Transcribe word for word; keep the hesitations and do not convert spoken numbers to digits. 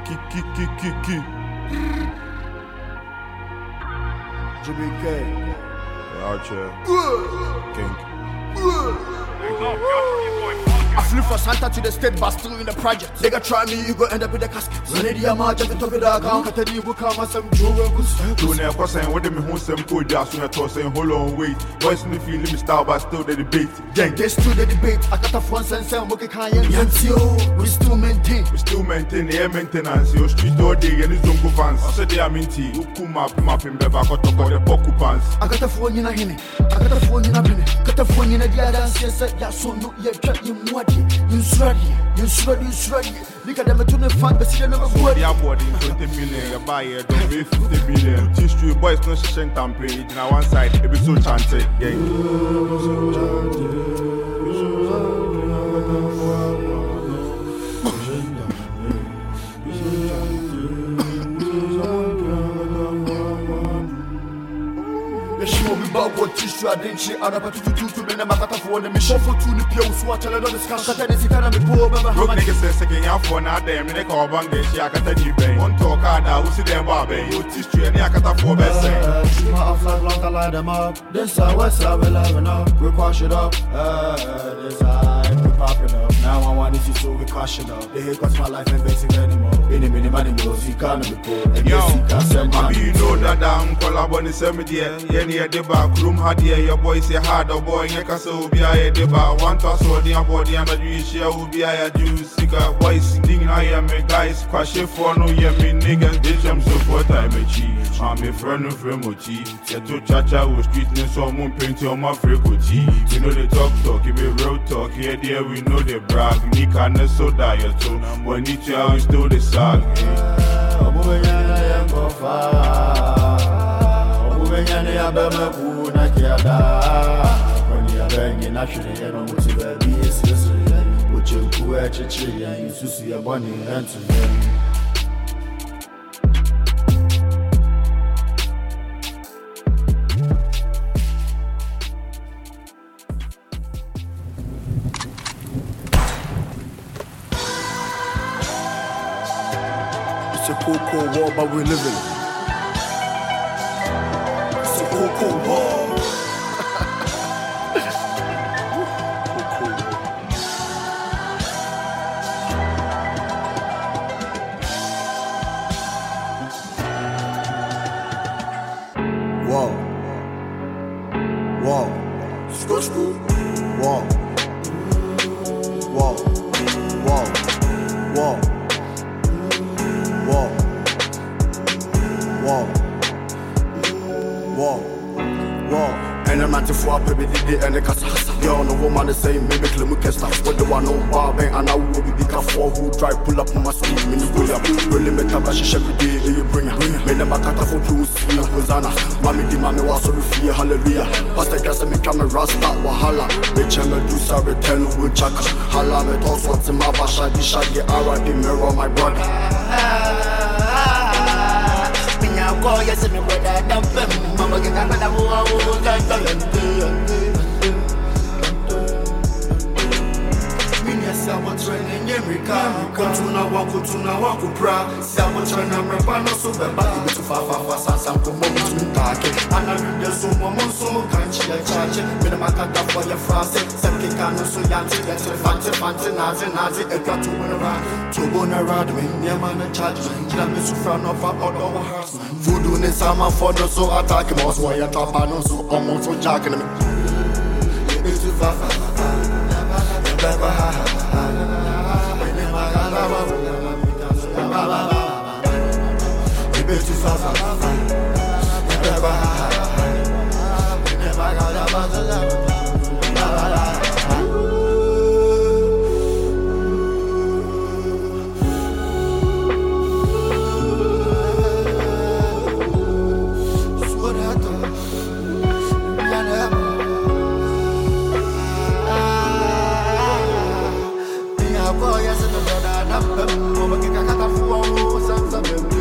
ki ki ki ki ki. Jamaica. Out here. King. I flew from Santa to the state, but still in the project. They got try me, you go end up in the casket. When the amount of the top of the account, I tell you, come and some jewels. Don't ever say what them who some code just when I toss saying hold on wait. Boys me feel me style, but still the debate. Gang, they still the debate. I got a phone sense and work a kind of we still maintain. We still maintain the air maintenance. Your street all day and it's don't go fans. I said they are minty. You come up, come up in the back of the pocket pants. I got a phone in a henny. I got a phone in a penny. Got a phone in a dance. Yes, yeah, so no, yeah, cut you what you ready, you ready, you ready. Look at them to the fun, but see never bought. They are boarding twenty million, you buy it, don't pay fifty million. Two street boys, no session campaign. Now one side, it be so chanted, yeah. What tissue I didn't share, and I put two two to the Makata for the mission for two pills, what I don't discuss. That is it, and I'm poor. Broke niggas say, second year for now, them in a car bang, they share a G-Bang. One talk, I will see them, Barbie. You tissue and Yakata for best. Shoot my flag long to light them up. This side, west side, we'll have enough. We crush it up. This side, we pop it up. Now I want this, so we crush it up. They hate cause my life ain't basic anymore. Any minute, money knows, you can't be poor. Yo, I be you know that I'm collabing some idea. Yeah, near the back room, had your boy say hard, or boy, you can so be a deba. One toss or the body, and you share will be a juice. Sicker boys singing, I am a guys, crash it for no yummy niggas. This I'm so for time a cheese. I'm a friend of Remochi. Set to chacha with streetness, someone paint on my frequency. You know the talk talk, if we real talk, here, there we know the brag. Nick and so diet, so when you tell you still the sag. Benyane abema ku na kiada Kwani abengi na hwene ye no muti ba bi esese Ocheku e chichi ya isusu ya boni entu It's a cool cool world but we living. Cool, cool, whoa. Whoa. Whoa. School, school. Whoa. Whoa. Whoa. Whoa. Whoa. Whoa. Whoa, whoa. And I'm not for a baby, and the casa. Girl, no woman the same, maybe claim we can stop. What do I know, Bob? And I will be the for who try pull up my speed. When you pull up, really make a bash every day, and you bring her. When the back for two, see Hosanna. Mommy, the mommy was so fear, hallelujah. Pastor gas and me camera, start wahala. Bitch, I'm a do sorry, tell you with chaka. Hala, me toss what's in my basha, the shaggy, ara, the mirror, my brother. Call yes, and what I dump them. Mama get out of the wall, I'm training America. Come to now, walk to now, walk to Prague. Some train I'm a so bad. To far, far, far, some come to Taki. And I read the so much, so can't she a charge? With a macata for your France, some kick on so yanty, that's a fancy, fancy, nazi, nazi, a got to win around. To go around me, near man and charge. Kill me to front of our house. Voodoo in summer for the so attack him, was why I top and so almost so jacking me. It's too far, far, far. Yes,